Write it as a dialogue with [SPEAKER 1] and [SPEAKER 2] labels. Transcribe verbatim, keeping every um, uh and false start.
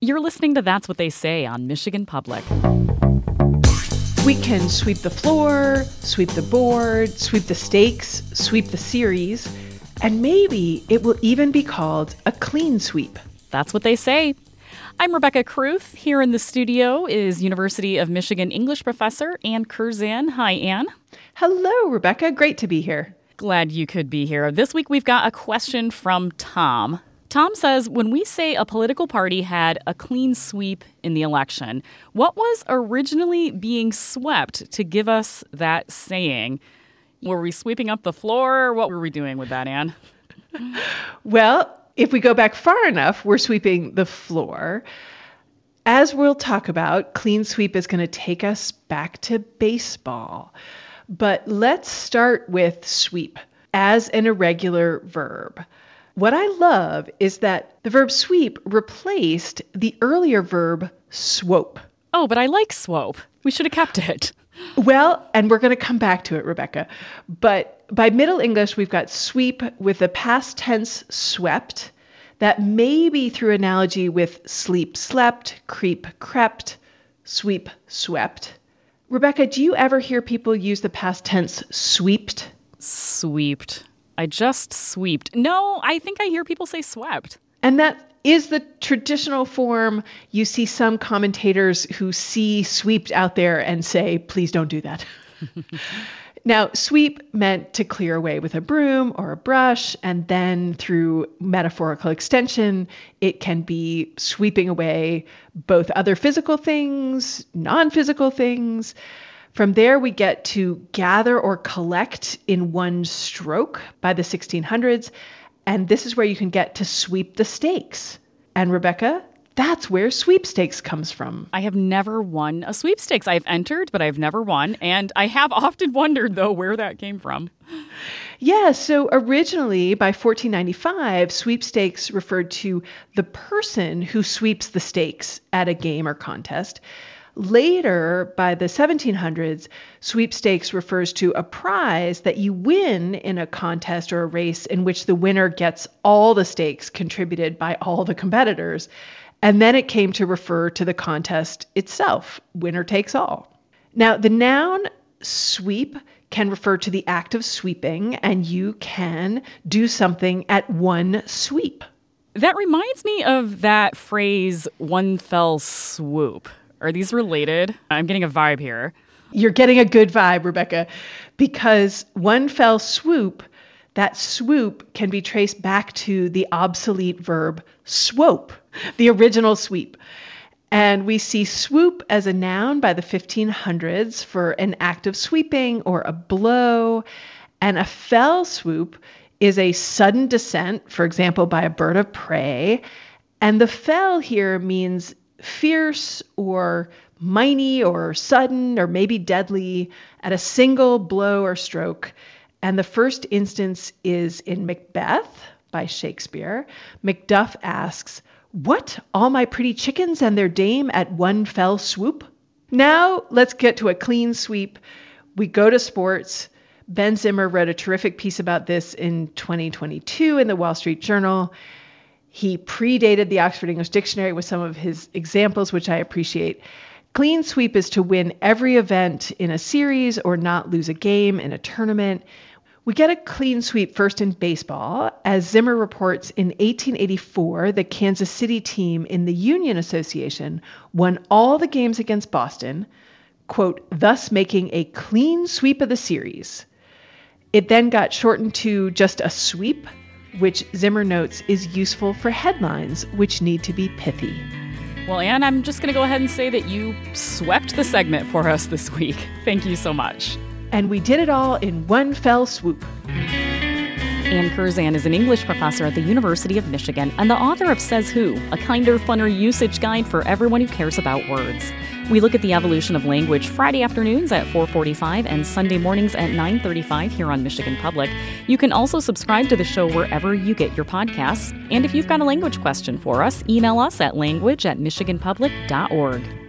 [SPEAKER 1] You're listening to That's What They Say on Michigan Public.
[SPEAKER 2] We can sweep the floor, sweep the board, sweep the stakes, sweep the series, and maybe it will even be called a clean sweep.
[SPEAKER 1] That's what they say. I'm Rebecca Kruth. Here in the studio is University of Michigan English professor Ann Curzan. Hi, Ann.
[SPEAKER 2] Hello, Rebecca. Great to be here.
[SPEAKER 1] Glad you could be here. This week we've got a question from Tom. Tom says, when we say a political party had a clean sweep in the election, what was originally being swept to give us that saying? Were we sweeping up the floor? What were we doing with that, Ann?
[SPEAKER 2] Well, if we go back far enough, we're sweeping the floor. As we'll talk about, clean sweep is going to take us back to baseball. But let's start with sweep as an irregular verb. What I love is that the verb sweep replaced the earlier verb swope.
[SPEAKER 1] Oh, but I like swope. We should have kept it.
[SPEAKER 2] Well, and we're going to come back to it, Rebecca. But by Middle English, we've got sweep with the past tense swept. That may be through analogy with sleep slept, creep crept, sweep swept. Rebecca, do you ever hear people use the past tense sweeped?
[SPEAKER 1] Sweeped. I just sweeped. No, I think I hear people say swept.
[SPEAKER 2] And that is the traditional form. You see some commentators who see sweeped out there and say, please don't do that. Now, sweep meant to clear away with a broom or a brush, and then through metaphorical extension, it can be sweeping away both other physical things, non-physical things. From there, we get to gather or collect in one stroke by the sixteen hundreds, and this is where you can get to sweep the stakes. And Rebecca, that's where sweepstakes comes from.
[SPEAKER 1] I have never won a sweepstakes. I've entered, but I've never won. And I have often wondered, though, where that came from.
[SPEAKER 2] Yeah, so originally by fourteen ninety-five, sweepstakes referred to the person who sweeps the stakes at a game or contest. Later, by the seventeen hundreds, sweepstakes refers to a prize that you win in a contest or a race in which the winner gets all the stakes contributed by all the competitors. And then it came to refer to the contest itself, winner takes all. Now, the noun sweep can refer to the act of sweeping, and you can do something at one sweep.
[SPEAKER 1] That reminds me of that phrase, one fell swoop. Are these related? I'm getting a vibe here.
[SPEAKER 2] You're getting a good vibe, Rebecca, because one fell swoop, that swoop can be traced back to the obsolete verb swope, the original sweep. And we see swoop as a noun by the fifteen hundreds for an act of sweeping or a blow. And a fell swoop is a sudden descent, for example, by a bird of prey. And the fell here means fierce or mighty or sudden or maybe deadly at a single blow or stroke. And the first instance is in Macbeth by Shakespeare. Macduff asks, "What, all my pretty chickens and their dame at one fell swoop?" Now let's get to a clean sweep. We go to sports. Ben Zimmer wrote a terrific piece about this in twenty twenty-two in the Wall Street Journal. He predated the Oxford English Dictionary with some of his examples, which I appreciate. Clean sweep is to win every event in a series or not lose a game in a tournament. We get a clean sweep first in baseball. As Zimmer reports, in eighteen eighty-four, the Kansas City team in the Union Association won all the games against Boston, quote, thus making a clean sweep of the series. It then got shortened to just a sweep, which Zimmer notes is useful for headlines, which need to be pithy.
[SPEAKER 1] Well, Ann, I'm just going to go ahead and say that you swept the segment for us this week. Thank you so much.
[SPEAKER 2] And we did it all in one fell swoop.
[SPEAKER 1] Ann Curzan is an English professor at the University of Michigan and the author of Says Who, a kinder, funner usage guide for everyone who cares about words. We look at the evolution of language Friday afternoons at four forty-five and Sunday mornings at nine thirty-five here on Michigan Public. You can also subscribe to the show wherever you get your podcasts. And if you've got a language question for us, email us at language at michigan public dot org.